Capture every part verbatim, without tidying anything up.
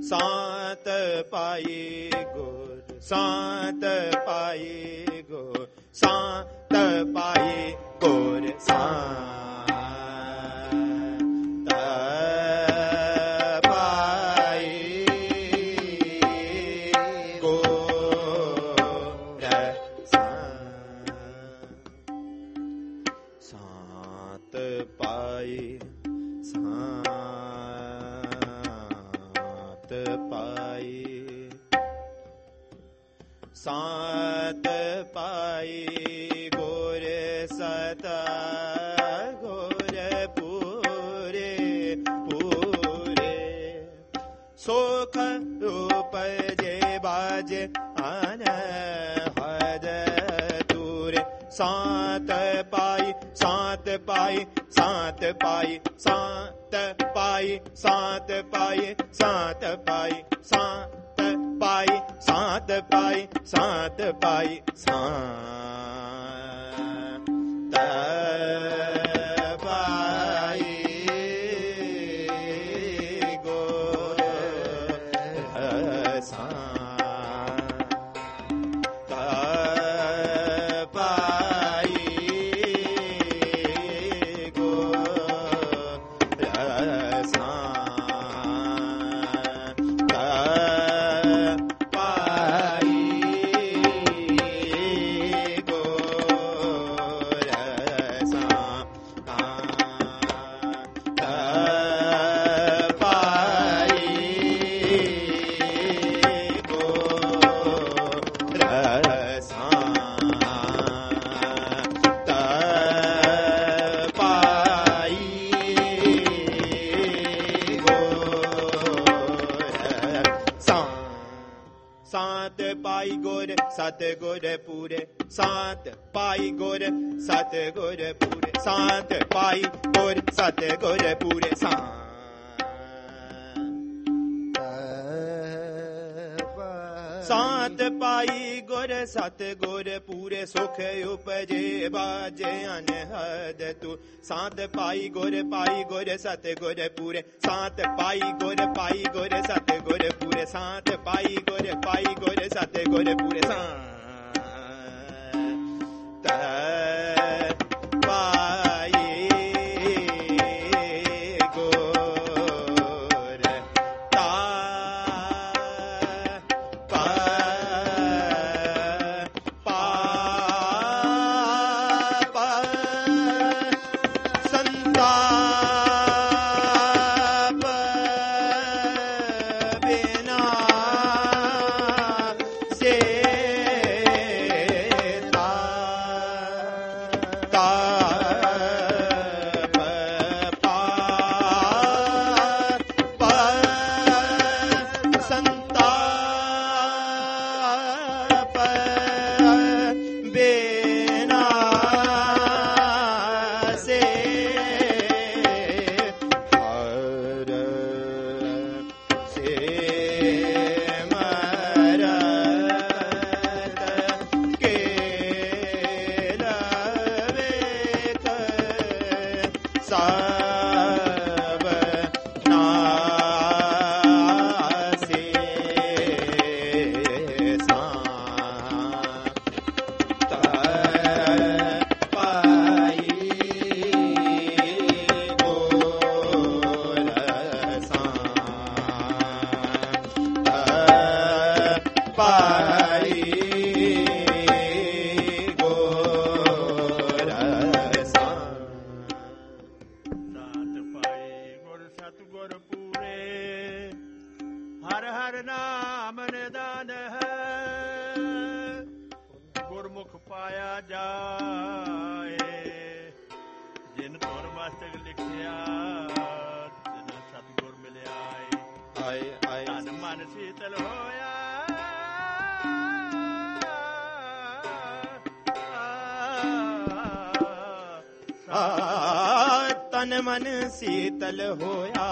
ਸਾਤ ਪਾਈ ਗੁਰ ਸਾਤ ਪਾਈ ਗੁਰ ਸਾਤ ਪਾਈ ਗੁਰ ਸਾਤ ਸਾਤ ਪਾਈ ਗੁਰ ਸਤ ਗੁਰ ਪੂਰੇ ਪੂਰੇ ਸੁਖ ਉਪਜੇ ਬਾਜੇ ਅਨਹਦ ਤੂਰੇ ਸਾਤ ਪਾਈ ਸਾਤ ਪਾਈ ਸਾਤ ਪਾਈ ਸਾਤ ਪਾਈ ਸਾਤ ਪਾਈ ਸਾਤ ਪਾਈ ਸਾਤ ਪਾਈ ਸਾਤ ਪਾਈ ਸਾਤ ਪਾਈ ਸਾਤ ਪਾਈ ਗੁਰ ਸਾਤ ਪਾਈ ਗੁਰ ਸਤ ਗੁਰ ਪੂਰੇ ਸਾਤ ਪਾਈ ਗੁਰ ਸਤ ਗੁਰ ਪੂਰੇ ਸਾਤ ਪਾਈ ਗੁਰ ਸਤ ਗੁਰ ਪੂਰੇ ਸਾਤ ਪਾਈ ਗੁਰ ਸਤ ਗੁਰ ਪੂਰੇ ਸੁਖ ਉਪਜੇ ਬਾਜੇ ਅਨਹਦ ਤੂ ਸਾਤ ਪਾਈ ਗੁਰ ਪਾਈ ਗੁਰ ਸਤ ਗੁਰ ਪੂਰੇ ਸਾਤ ਪਾਈ ਗੁਰ ਪਾਈ ਗੁਰ ਸਤ ਗੁਰ ਪੂਰੇ ਸਾਤ ਪਾਈ ਗੁਰ ਪਾਈ ਗੁਰ ਸਤ ਗੁਰ ਪੂਰੇ ਸਾਤ ਤਨ ਮਨ ਸੀਤਲ ਹੋਇਆ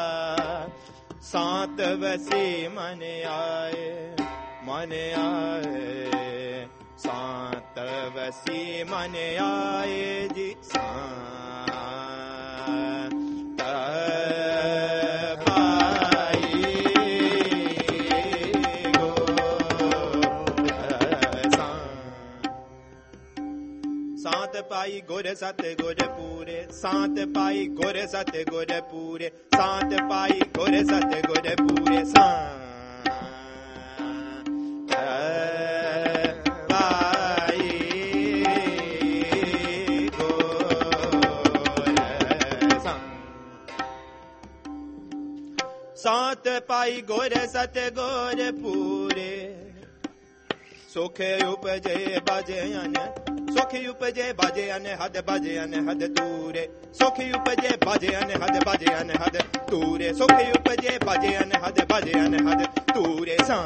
ਸਾਤ ਵਸੇ ਮਨ ਆਏ ਮਨ ਆਏ ਸਾਤ ਵਸੇ ਮਨ ਆਏ ਜੀ ਸਾਤ ਪਾਈ गुर सत गुर पूरे सात पाई गुर सत गुर पूरे सात पाई गुर सत गुर पूरे सात सात पाई गुर सत गुर पूरे सुख उपजे बाजे अन सुख उपजे बाजे अन हद बाजे अन हद तूरे सुख उपजे बाजे अन हद बाजे अन हद तूरे सुख उपजे बाजे अन हद बाजे अन हद तूरे सा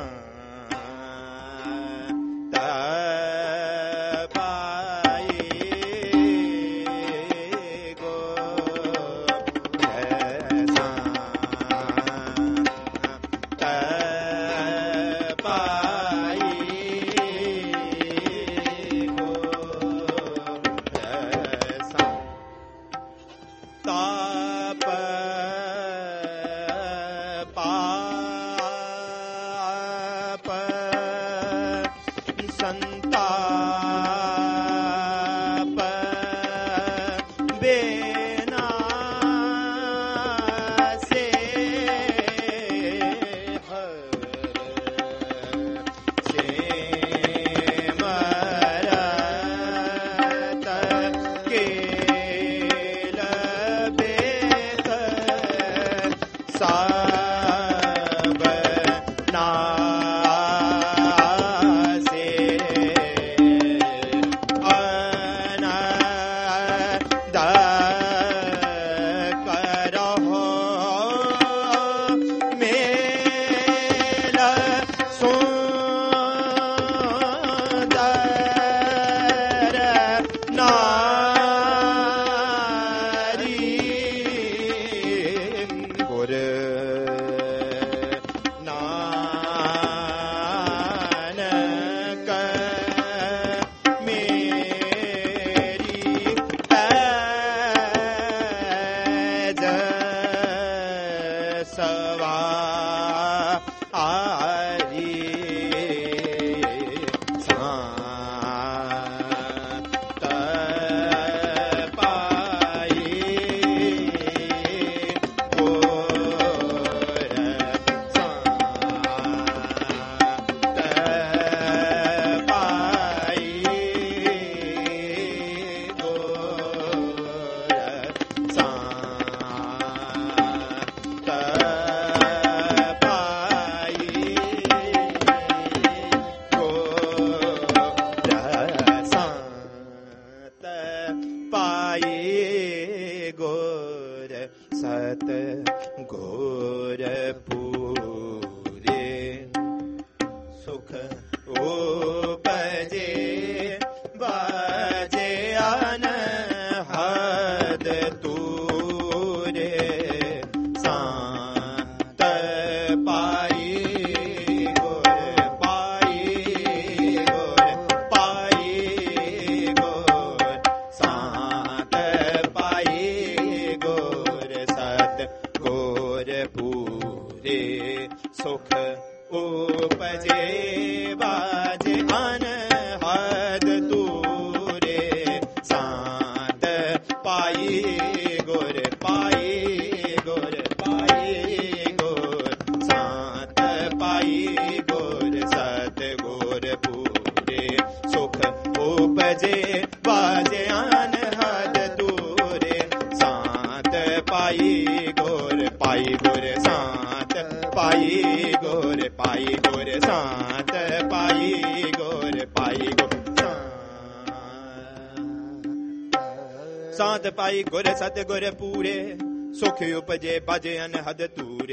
सात पाई गुर सत गुर पूरे सुख उपजे बाजे अन हद तूरे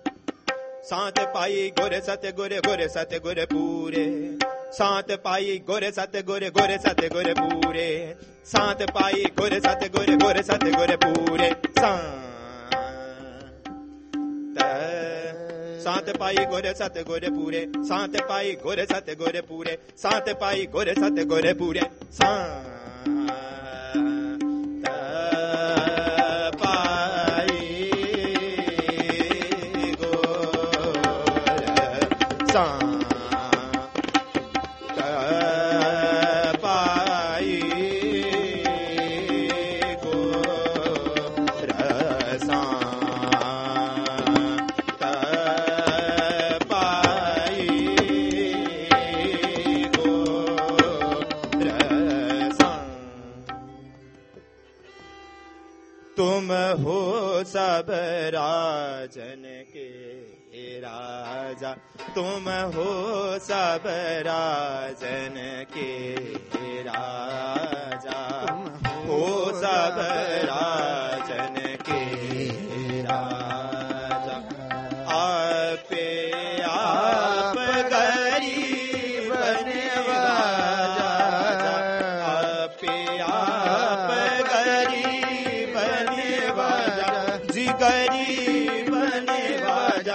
सात पाई गुर सत गुर गुर सत गुर पूरे सात पाई गुर सत गुर गुर सत गुर पूरे सात पाई गुर सत गुर गुर सत गुर पूरे सात पाई गुर सत गुर पूरे सात पाई गुर सत गुर पूरे सात पाई गुर सत गुर पूरे सा पाई तुम हो सब राजन के राजा, तुम हो सब राजन के राजा, हो सब राजन के राजा। आपे आप गरीब निवाजा, आपे आप गरीब निवाजा, जी गरीब निवाजा,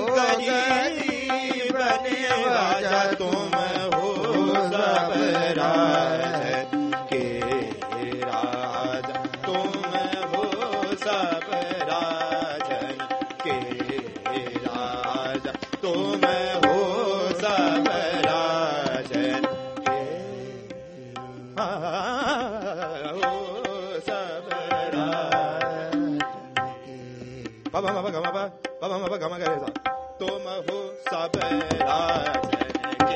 गरीब निवाजा। तुम हो सब राजन के राजा, तुम हो सब राजन के राजा, तुम हो सब राजन के, हो सब राजन के। बाबा बाबा गमा बाबा बाबा बाबा गमा करे सा। तुम हो सब राजन के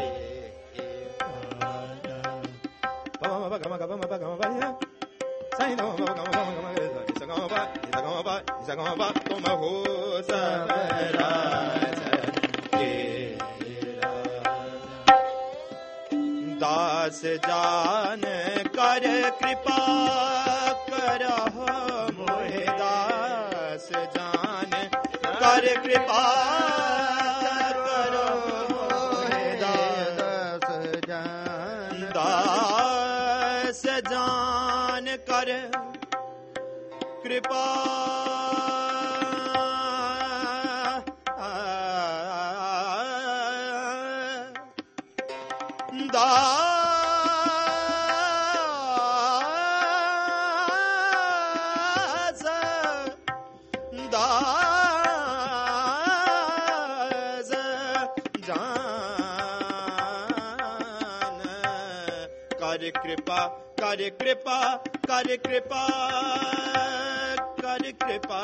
बाबा बाबा गमा गमा बाबा गमा बाबा साईं गमा बाबा गमा गमा गमा करे सा। इसा गमा बाबा इसा गमा बाबा इसा गमा बाबा। तुम हो सब राजन के दास जान कर कृपा करहो मोहे दास जान कर कृपा करो मोहे दास जान, दास जान कर कृपा दास दास जान कर कृपा कर कृपा कर कृपा कर कृपा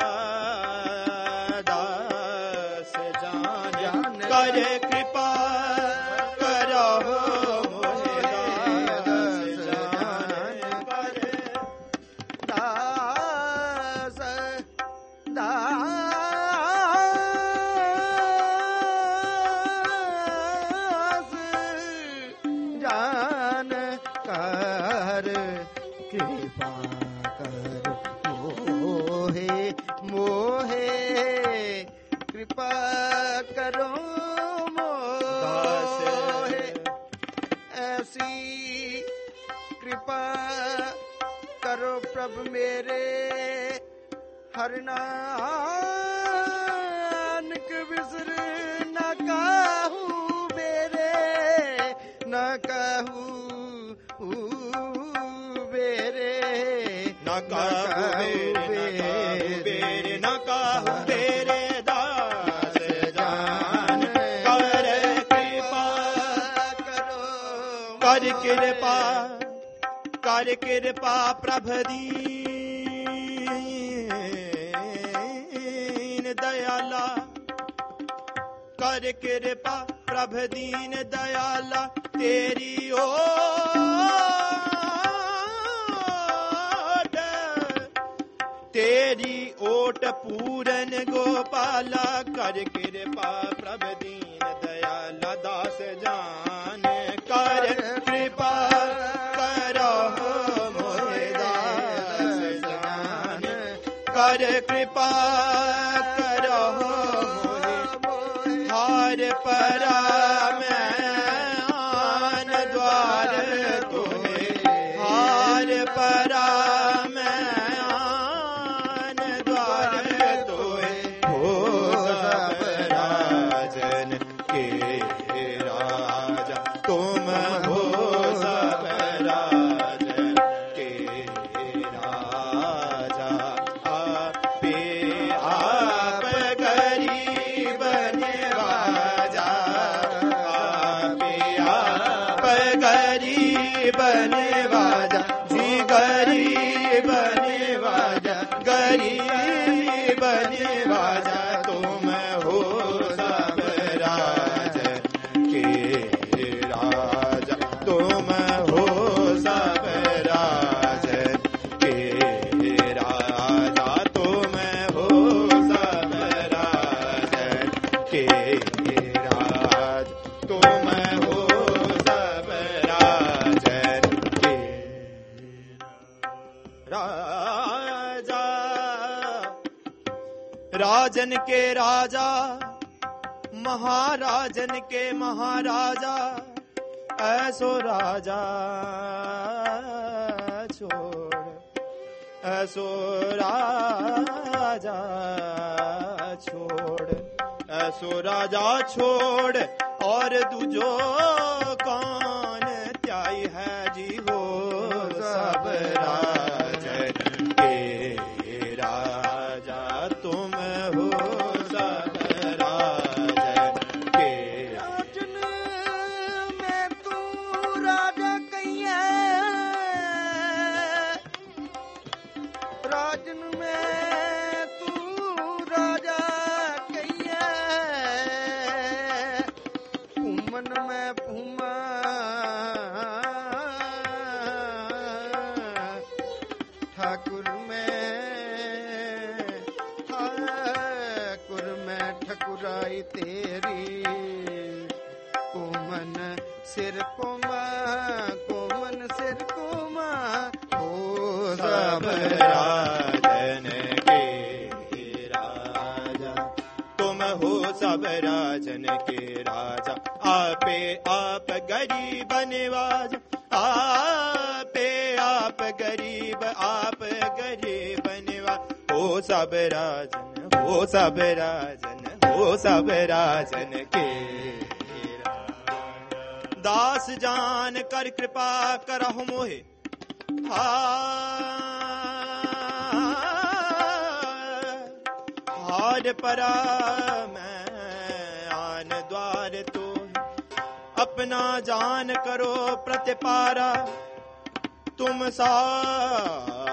दास जान कर कृपा करो मोहे दास जान कर दास दास जान कर कृपा कर मोहे मोहे कृपा करो मोहे। ऐसी कृपा करो प्रभु मेरे हर नानक बिसर न काहू मेरे न काहू बेरे न काहू बेरे न काहू बेरे दास जान कर कृपा करो कर कृपा कर कृपा प्रभु दीन दयाला कर कृपा प्रभु दीन दयाला तेरी ओट तेरी ओट पूरन गोपाला कर कृपा प्रभु दीन दयाला दास जान कर कृपा करो मोहे दास जान कर कृपा करो मोहे हार परा मैं आन द्वार तुम्हें हार परा मैं आन द्वार तुम्हें हो सब राजन के राजा तुम हो सब राजन के राजा आपे आप गरीब निवाजा राजन के राजा महाराजन के महाराजा ऐसो राजा छोड़ ऐसो राजा छोड़ ऐसो राजा छोड़ और दूजो कौन त्याई है जी हो सब राजन के राजा तुम हो सब राजन के राजन में तू राजा कहिए राजन में तू राजा कहिए पुमन में पुमा ठाकुर में ठाकुर में ठकुराई तेरी कोमन सिर कोमा कोमन सिर कोमा हो सब राजन के राजा तुम हो सब राजन के राजा आपे आप गरीब निवाज आपे आप गरीब आप गरीब निवाज हो सब राजन हो सब राजन हो सब राजन के दास जान कर कृपा करहु मोहे हार परा मैं आन द्वार तो अपना जान करो प्रतिपारा तुम साहिब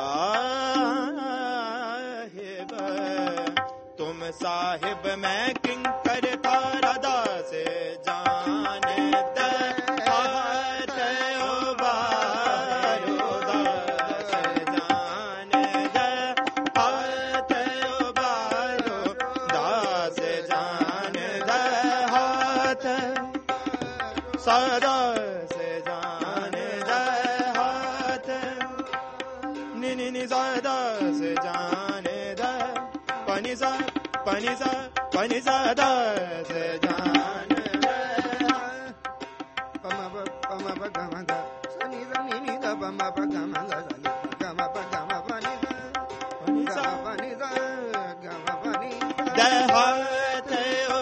तुम साहिब मैं किंकर तारा दास जान दे सदा से जान दे हाथ नि नि नि सदा से जान दे पनी सा पनी सा पनी सदा से जान दे पम पम गम ग सनि सनि नि द पम गम ग सनि गम गम पनि पनी सा पनि द गम पनि दे हाथ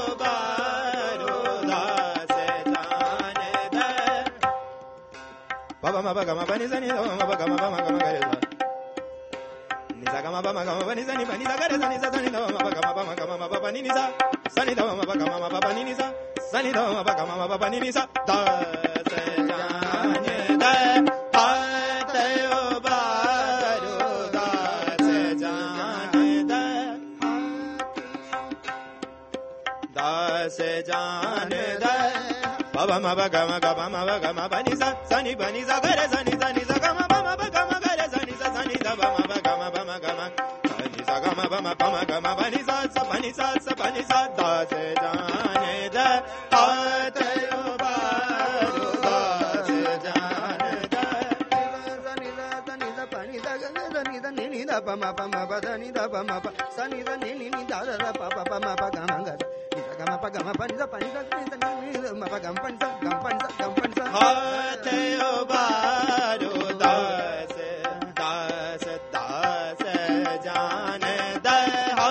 Baba ma baga ma bani zani da ma baga ma ba ma ga ma gare za ni za ga ma ba ma ga ma bani zani bani za gare zani za zani da ma baga ma ba ma ga ma ba bani ni za zani da ma baga ma ba bani ni za zani da ma baga ma ba bani ni za da se jane da ha te o baro da se jane da da se jane da Baba ma ba ga ma ga ba ma ba ga ma ba ni sa sa ni ba ni sa ga re sa ni sa ni sa ga ma ba ma ba ga ma ga re sa ni sa sa ni da ba ma ba ga ma ba ma ga ma sa ni sa ga ma ba ma ba ma ga ma ba ni sa sa ba ni sa sa ba ni sa da se jane da ha te o ba ro da se jane da sa ni da sa ni da pa ni da ga sa ni da ni ni da pa ma pa ma pa da ni da pa ma pa sa ni da ni ni ni da da pa pa pa ma pa ga ma ga Gama pa gama pa ni da pa ni da ni da ni ma pa gam pa ni da gam pa ni da gam pa ni da ha te o ba ro da se da se da se jane da ha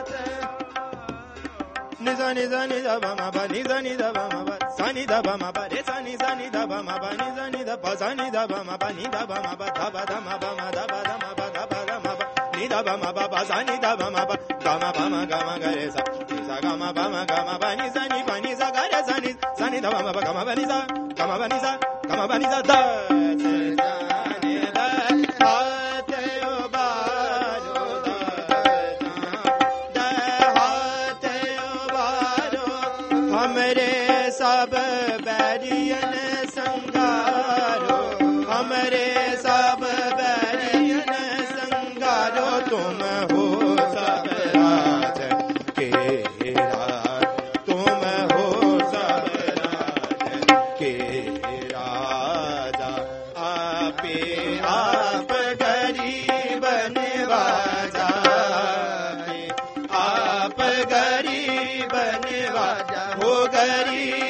ni za ni za ni da ba ma ba ni za ni da ba ma ba sa ni da ba ma ba re sa ni za ni da ba ma ba ni za ni da pa sa ni da ba ma ba ni da ba ma ba da ba da ma ba ma da ba da ma ba da ba da ma ba ni da ba ma ba ba sa ni da ba ma ba ga ma ba ma ga ma ga re sa ni sa ga ma ba ma ga ma ba ni sa ni ba ni sa ga re sa ni sa ni da ba ma ba ga ma ba ni sa ga ma ba ni sa ga ma ba ni sa da se ja ni da ha te o ba ro da da ha te o ba ro हमरे सब Baryon संगारो हमरे सब Baryon संगारो तुम हो सब राजन के राज तुम हो सब राजन के राजा आपे आप गरीब निवाजा आप करी